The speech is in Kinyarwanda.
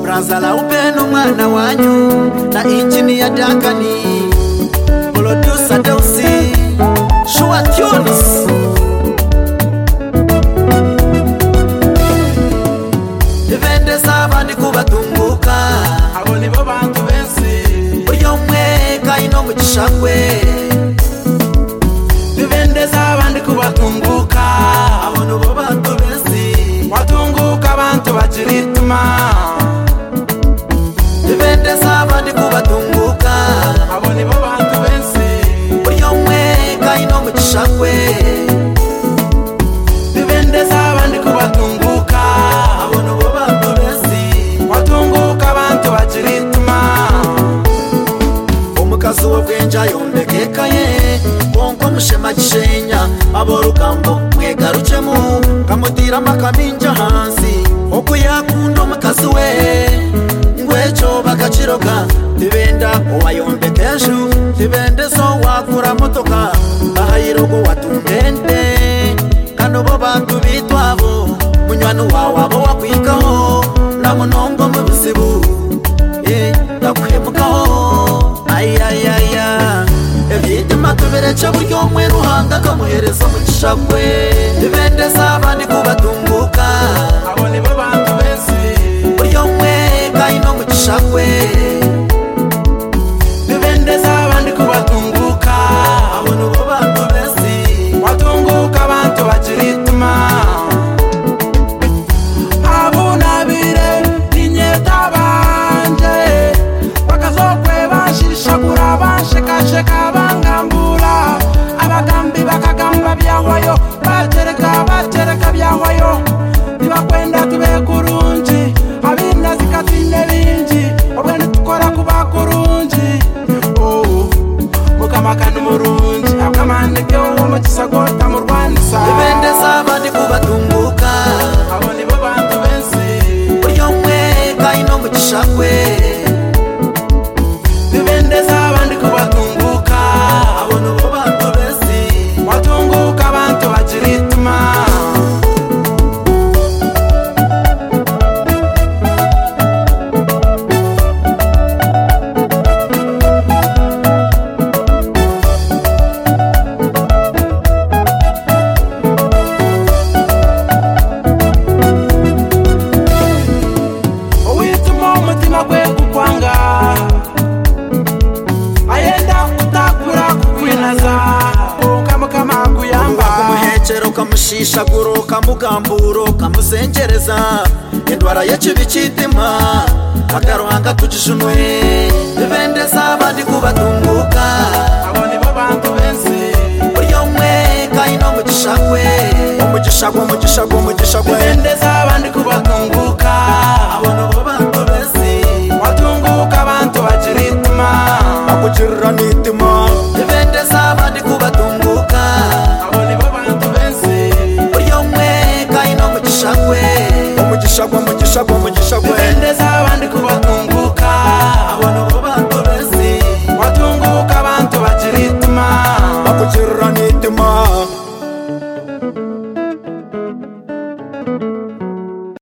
Brazala upeno mwana wanyu na engineer Dakani producer Deusi Shua Tunes Divende saba ndi kubatunguka abo nibo bantu bensi uyo mwe kaino muchishakwe Divende saba ndi kubatunguka abo nibo bantu bensi watunguka abantu bachirituma Divende saba ndi kubatunguka abo nibo bantu bensi uyo mwe kaino muchishakwe Divende saba ndi kubatunguka abo nibo bantu bensi watunguka abantu bachirituma Omukazi w'obwenja yombekekaye konko mushema kishenya aborukambo mwegaruchemu kamutira makaminja hansi okuyakunda omukazi we ngwecho bakachiroka Divenda owayombekeshu Divende so wakura motoka bahayirogo watundende kano bo bantu bitwabo munywanu wawabo wakwikaho na munongo mu bisibu ndakuhemukaho ayayaya ebyituma tuberecha buryo mwe ruhanga kamuhereza muchishakwe Divende saba ndi kubatunguka abo nibo bantu bensi buryo mwe kaino muchishakwe Divende saba ndi kubatunguka abo nibo bantu bensi watunguka abantu bachirituma abunabire ninyeta banje bakazokwe bashishagura bashekasheka bangambura abagambi bakagamba byahwayo batereka byahwayo nibakwenda tube kurungi abina zikatine bingi obwene tukora kuba kurungi mukamakana umurungi akamande byo mu kisagota mu Rwanda Divende saba ndi kubatunguka abo nibo bantu bensi buryo mwe kaino muchishakwe Divende saba ndi kubatunguka abo nibo bantu bensi watunguka abantu bachirituma kamushisha guro kamugamburo kamusengereza endwara yekibi kitima akaruhanga tujishunwe Divende saba ndi kubatunguka abo nibo bantu bensi buryo mwe kaino muchishakwe omugishagwe Divende saba ndi kubatunguka